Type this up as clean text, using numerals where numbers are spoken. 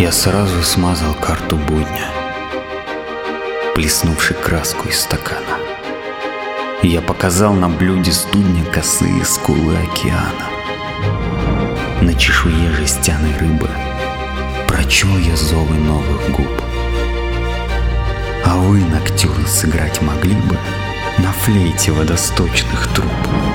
Я сразу смазал карту будня, плеснувши краску из стакана. Я показал на блюде студня косые скулы океана. На чешуе жестяной рыбы прочел я зовы новых губ. А вы, ноктюрн, сыграть могли бы на флейте водосточных труб?